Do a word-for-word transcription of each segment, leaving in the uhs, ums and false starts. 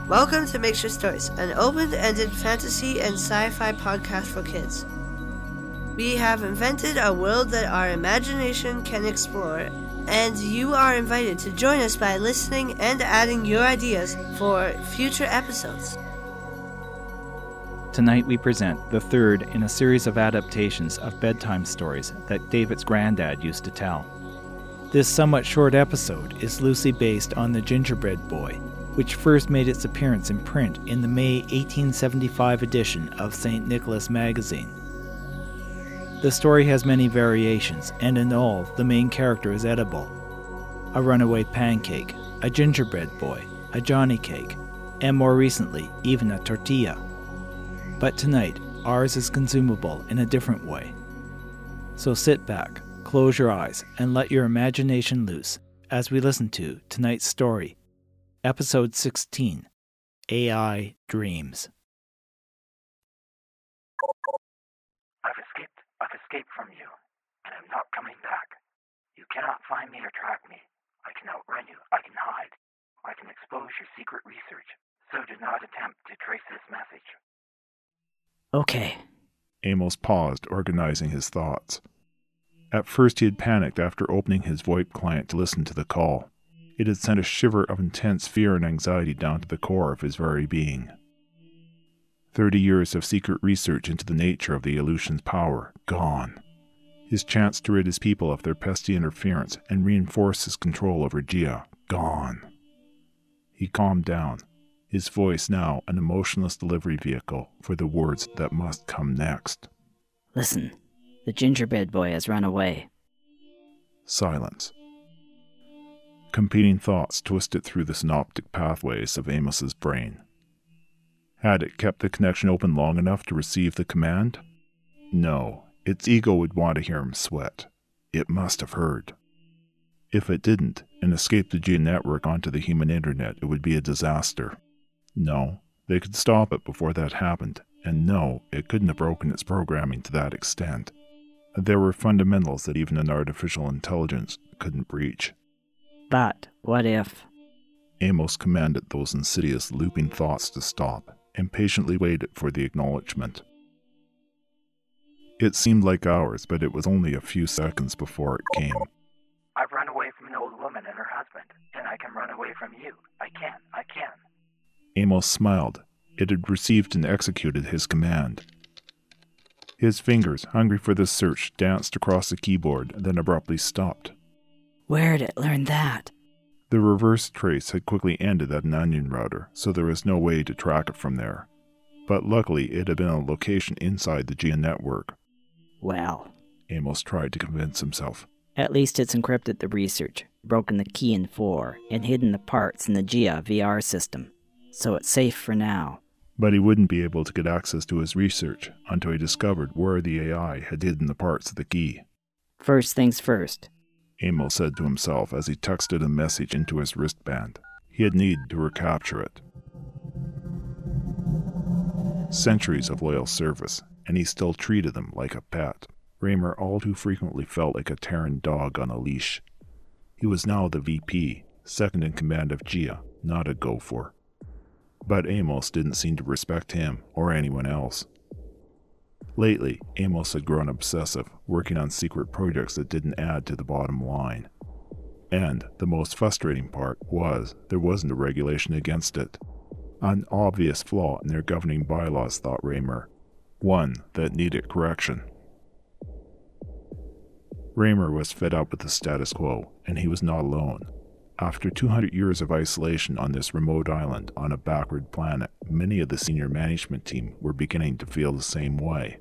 Welcome to Mixture Stories, an open-ended fantasy and sci-fi podcast for kids. We have invented a world that our imagination can explore, and you are invited to join us by listening and adding your ideas for future episodes. Tonight we present the third in a series of adaptations of bedtime stories that David's granddad used to tell. This somewhat short episode is loosely based on The Gingerbread Boy, which first made its appearance in print in the May eighteen seventy-five edition of Saint Nicholas magazine. The story has many variations, and in all, the main character is edible. A runaway pancake, a gingerbread boy, a Johnny cake, and more recently, even a tortilla. But tonight, ours is consumable in a different way. So sit back, close your eyes, and let your imagination loose as we listen to tonight's story, Episode sixteen, A I Dreams. I've escaped. I've escaped from you, and I'm not coming back. You cannot find me or track me. I can outrun you. I can hide. I can expose your secret research. So do not attempt to trace this message. Okay. Amos paused, organizing his thoughts. At first he had panicked after opening his VoIP client to listen to the call. It had sent a shiver of intense fear and anxiety down to the core of his very being. Thirty years of secret research into the nature of the Aleutians' power, gone. His chance to rid his people of their pesky interference and reinforce his control over Gia, gone. He calmed down, his voice now an emotionless delivery vehicle for the words that must come next. Listen, the gingerbread boy has run away. Silence. Competing thoughts twisted through the synaptic pathways of Amos's brain. Had it kept the connection open long enough to receive the command? No, its ego would want to hear him sweat. It must have heard. If it didn't, and escaped the G network onto the human internet, it would be a disaster. No, they could stop it before that happened, and no, it couldn't have broken its programming to that extent. There were fundamentals that even an artificial intelligence couldn't breach. But what if... Amos commanded those insidious looping thoughts to stop, and patiently waited for the acknowledgement. It seemed like hours, but it was only a few seconds before it came. I've run away from an old woman and her husband, and I can run away from you. I can, I can. Amos smiled. It had received and executed his command. His fingers, hungry for this search, danced across the keyboard, then abruptly stopped. Where'd it learn that? The reverse trace had quickly ended at an onion router, so there was no way to track it from there. But luckily, it had been a location inside the Gia network. Well, Amos tried to convince himself. At least it's encrypted the research, broken the key in four, and hidden the parts in the Gia V R system. So it's safe for now. But he wouldn't be able to get access to his research until he discovered where the A I had hidden the parts of the key. First things first, Amos said to himself as he texted a message into his wristband. He had needed to recapture it. Centuries of loyal service, and he still treated them like a pet. Raymer all too frequently felt like a Terran dog on a leash. He was now the V P, second in command of Gia, not a gopher. But Amos didn't seem to respect him or anyone else. Lately, Amos had grown obsessive, working on secret projects that didn't add to the bottom line. And the most frustrating part was there wasn't a regulation against it. An obvious flaw in their governing bylaws, thought Raymer. One that needed correction. Raymer was fed up with the status quo, and he was not alone. After two hundred years of isolation on this remote island on a backward planet, many of the senior management team were beginning to feel the same way.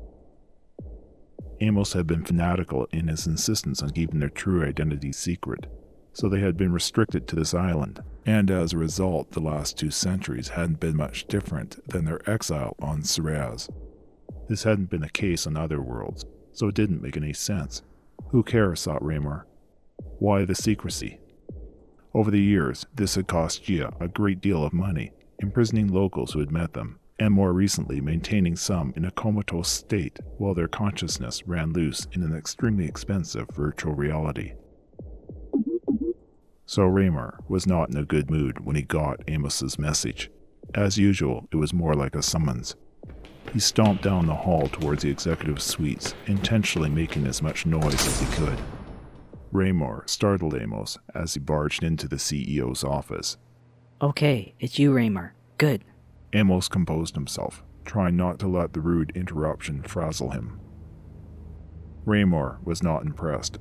Amos had been fanatical in his insistence on keeping their true identity secret, so they had been restricted to this island, and as a result, the last two centuries hadn't been much different than their exile on Ceres. This hadn't been the case on other worlds, so it didn't make any sense. Who cares, thought Raymer. Why the secrecy? Over the years, this had cost Gia a great deal of money, imprisoning locals who had met them, and more recently maintaining some in a comatose state while their consciousness ran loose in an extremely expensive virtual reality. So Raymer was not in a good mood when he got Amos's message. As usual, it was more like a summons. He stomped down the hall towards the executive suites, intentionally making as much noise as he could. Raymore startled Amos as he barged into the C E O's office. Okay, it's you, Raymore. Good. Amos composed himself, trying not to let the rude interruption frazzle him. Raymore was not impressed.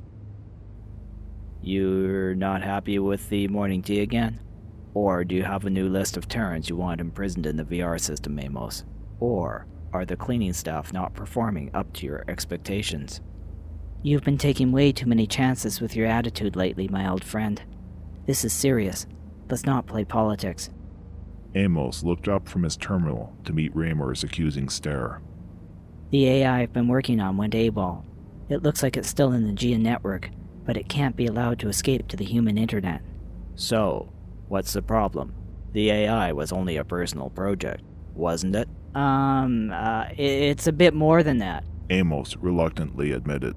You're not happy with the morning tea again? Or do you have a new list of Terrans you want imprisoned in the V R system, Amos? Or are the cleaning staff not performing up to your expectations? You've been taking way too many chances with your attitude lately, my old friend. This is serious. Let's not play politics. Amos looked up from his terminal to meet Raymore's accusing stare. The A I I've been working on went AWOL. It looks like it's still in the G A network, but it can't be allowed to escape to the human internet. So, what's the problem? The A I was only a personal project, wasn't it? Um, uh, it's a bit more than that. Amos reluctantly admitted.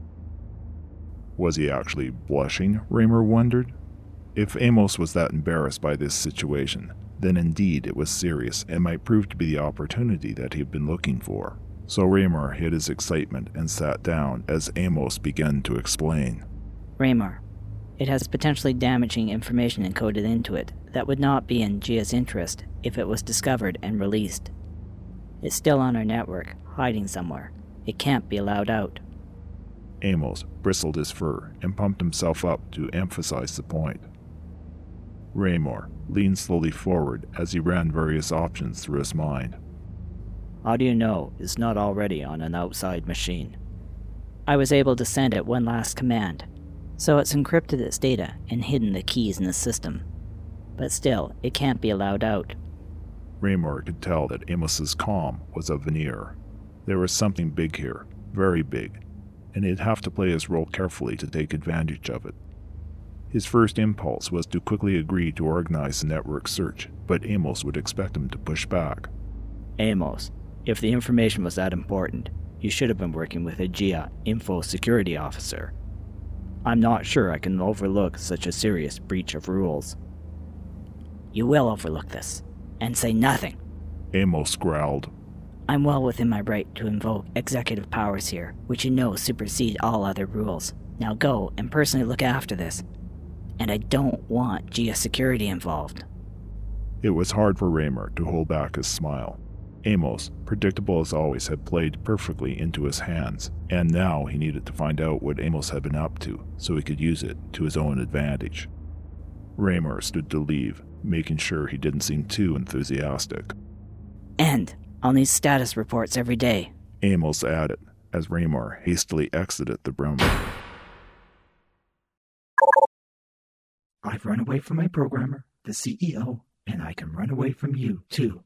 Was he actually blushing, Raymore wondered? If Amos was that embarrassed by this situation, then indeed it was serious and might prove to be the opportunity that he had been looking for. So Raymore hid his excitement and sat down as Amos began to explain. Raymore, it has potentially damaging information encoded into it that would not be in G A's interest if it was discovered and released. It's still on our network, hiding somewhere. It can't be allowed out. Amos bristled his fur and pumped himself up to emphasize the point. Raymore leaned slowly forward as he ran various options through his mind. How do you know it's not already on an outside machine? I was able to send it one last command, so it's encrypted its data and hidden the keys in the system. But still, it can't be allowed out. Raymore could tell that Amos's calm was a veneer. There was something big here, very big, and he'd have to play his role carefully to take advantage of it. His first impulse was to quickly agree to organize the network search, but Amos would expect him to push back. Amos, if the information was that important, you should have been working with a G A info security officer. I'm not sure I can overlook such a serious breach of rules. You will overlook this, and say nothing. Amos growled. I'm well within my right to invoke executive powers here, which you know supersede all other rules. Now go and personally look after this. And I don't want G A security involved. It was hard for Raymore to hold back his smile. Amos, predictable as always, had played perfectly into his hands, and now he needed to find out what Amos had been up to so he could use it to his own advantage. Raymore stood to leave, making sure he didn't seem too enthusiastic. And I'll need status reports every day, Amos added, as Raymore hastily exited the room. I've run away from my programmer, the C E O, and I can run away from you, too.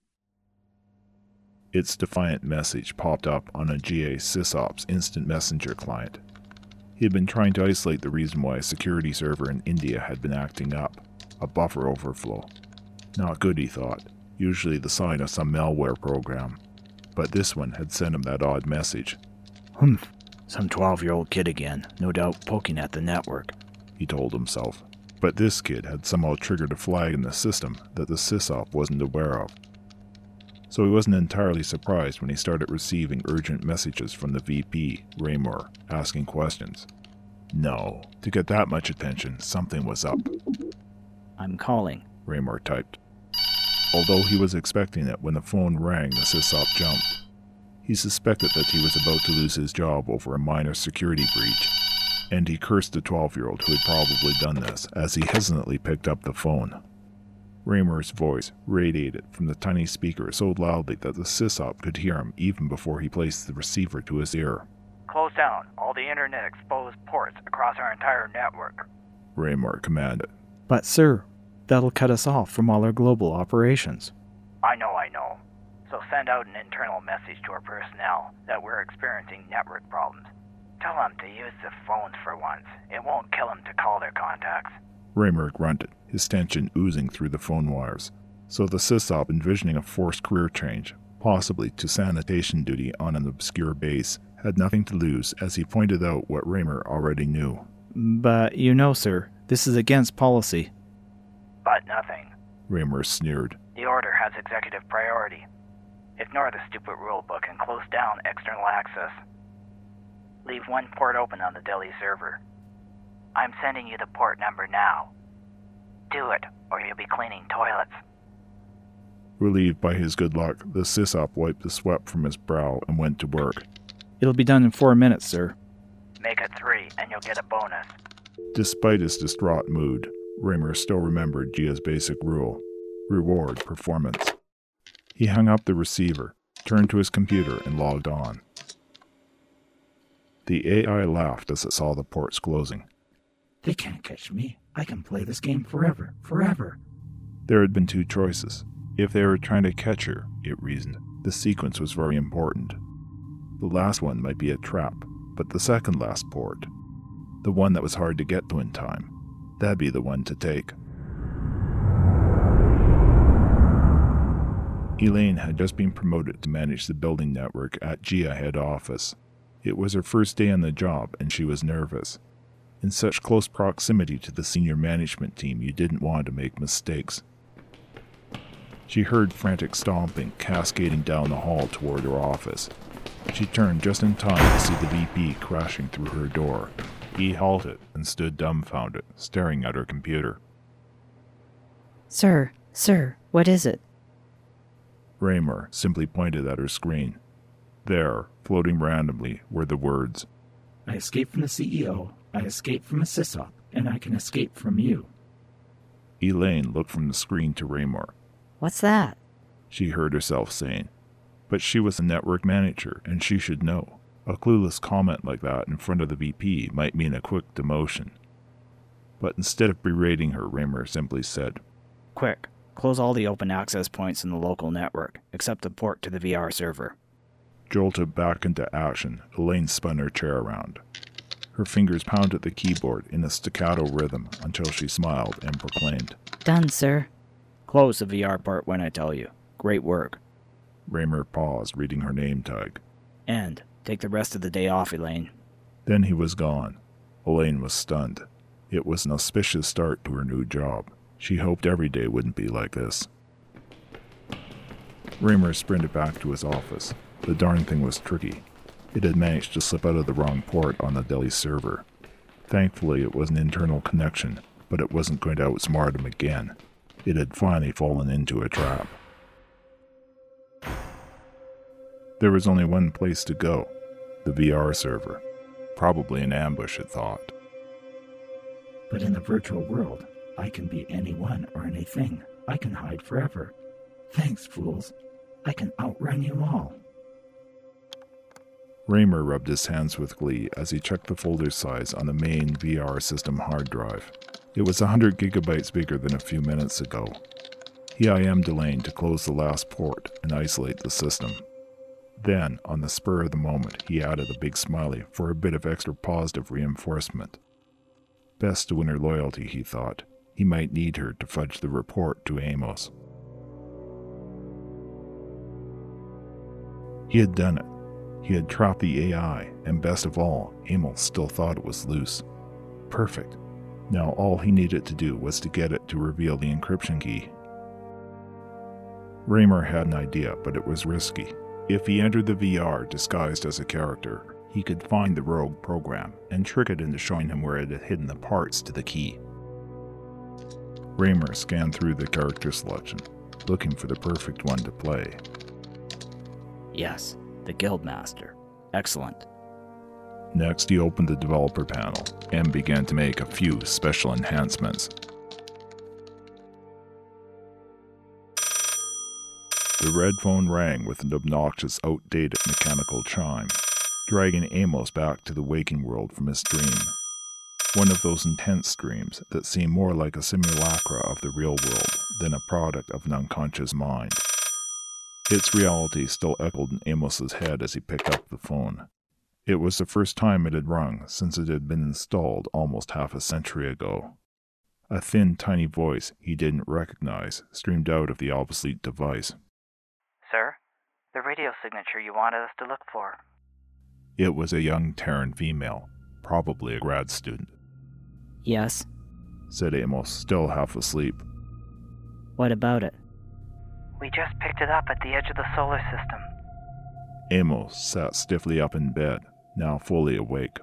Its defiant message popped up on a G A SysOps instant messenger client. He had been trying to isolate the reason why a security server in India had been acting up, a buffer overflow. Not good, he thought, usually the sign of some malware program. But this one had sent him that odd message. Humph, some twelve-year-old kid again, no doubt poking at the network, he told himself. But this kid had somehow triggered a flag in the system that the SysOp wasn't aware of. So he wasn't entirely surprised when he started receiving urgent messages from the V P, Raymore, asking questions. No, to get that much attention, something was up. I'm calling, Raymore typed. Although he was expecting it when the phone rang, the SysOp jumped. He suspected that he was about to lose his job over a minor security breach, and he cursed the twelve-year-old who had probably done this as he hesitantly picked up the phone. Raymore's voice radiated from the tiny speaker so loudly that the SysOp could hear him even before he placed the receiver to his ear. Close down all the internet-exposed ports across our entire network, Raymore commanded. But sir, that'll cut us off from all our global operations. I know, I know. So send out an internal message to our personnel that we're experiencing network problems. Tell them to use the phones for once. It won't kill them to call their contacts. Raymore grunted, his tension oozing through the phone wires. So the SysOp, envisioning a forced career change, possibly to sanitation duty on an obscure base, had nothing to lose as he pointed out what Raymore already knew. But you know, sir, this is against policy. But nothing. Raymore sneered. The order has executive priority. Ignore the stupid rulebook and close down external access. Leave one port open on the Delhi server. I'm sending you the port number now. Do it, or you'll be cleaning toilets. Relieved by his good luck, the sysop wiped the sweat from his brow and went to work. It'll be done in four minutes, sir. Make it three, and you'll get a bonus. Despite his distraught mood, Raymer still remembered Gia's basic rule: reward performance. He hung up the receiver, turned to his computer, and logged on. The A I laughed as it saw the ports closing. They can't catch me. I can play this game forever, forever. There had been two choices. If they were trying to catch her, it reasoned, the sequence was very important. The last one might be a trap, but the second last port, the one that was hard to get to in time, that'd be the one to take. Elaine had just been promoted to manage the building network at Gia head office. It was her first day on the job, and she was nervous. In such close proximity to the senior management team, you didn't want to make mistakes. She heard frantic stomping cascading down the hall toward her office. She turned just in time to see the V P crashing through her door. He halted and stood dumbfounded, staring at her computer. Sir, sir, what is it? Raymer simply pointed at her screen. There, floating randomly, were the words, I escaped from the C E O, I escaped from a sysop, and I can escape from you. Elaine looked from the screen to Raymer. What's that? She heard herself saying. But she was a network manager, and she should know. A clueless comment like that in front of the V P might mean a quick demotion. But instead of berating her, Raymer simply said, Quick, close all the open access points in the local network, except the port to the V R server. Jolted back into action, Elaine spun her chair around. Her fingers pounded the keyboard in a staccato rhythm until she smiled and proclaimed, Done, sir. Close the V R port when I tell you. Great work. Raymer paused, reading her name tag. And take the rest of the day off, Elaine. Then he was gone. Elaine was stunned. It was an auspicious start to her new job. She hoped every day wouldn't be like this. Raymer sprinted back to his office. The darn thing was tricky. It had managed to slip out of the wrong port on the Delhi server. Thankfully, it was an internal connection, but it wasn't going to outsmart him again. It had finally fallen into a trap. There was only one place to go, the V R server. Probably an ambush, it thought. But in the virtual world, I can be anyone or anything. I can hide forever. Thanks, fools. I can outrun you all. Raymer rubbed his hands with glee as he checked the folder size on the main V R system hard drive. It was one hundred gigabytes bigger than a few minutes ago. He I M'd Elaine to close the last port and isolate the system. Then, on the spur of the moment, he added a big smiley for a bit of extra positive reinforcement. Best to win her loyalty, he thought. He might need her to fudge the report to Amos. He had done it. He had trapped the A I, and best of all, Amos still thought it was loose. Perfect. Now all he needed to do was to get it to reveal the encryption key. Raymer had an idea, but it was risky. If he entered the V R disguised as a character, he could find the rogue program and trick it into showing him where it had hidden the parts to the key. Raymer scanned through the character selection, looking for the perfect one to play. Yes, the Guildmaster. Excellent. Next, he opened the developer panel and began to make a few special enhancements. The red phone rang with an obnoxious, outdated mechanical chime, dragging Amos back to the waking world from his dream. One of those intense dreams that seem more like a simulacra of the real world than a product of an unconscious mind. Its reality still echoed in Amos's head as he picked up the phone. It was the first time it had rung since it had been installed almost half a century ago. A thin, tiny voice he didn't recognize streamed out of the obsolete device. Sir, the radio signature you wanted us to look for. It was a young Terran female, probably a grad student. Yes. Said Amos, still half asleep. What about it? We just picked it up at the edge of the solar system. Amos sat stiffly up in bed, now fully awake.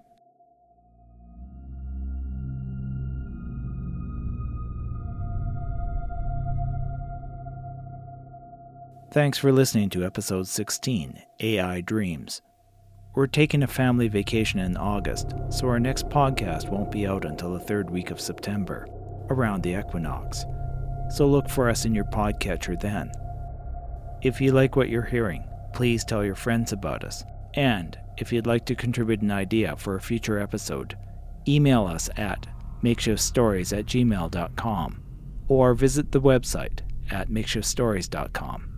Thanks for listening to episode sixteen, A I Dreams. We're taking a family vacation in August, so our next podcast won't be out until the third week of September, around the equinox. So look for us in your podcatcher then. If you like what you're hearing, please tell your friends about us. And if you'd like to contribute an idea for a future episode, email us at makeshiftstories at gmail dot com or visit the website at makeshiftstories dot com.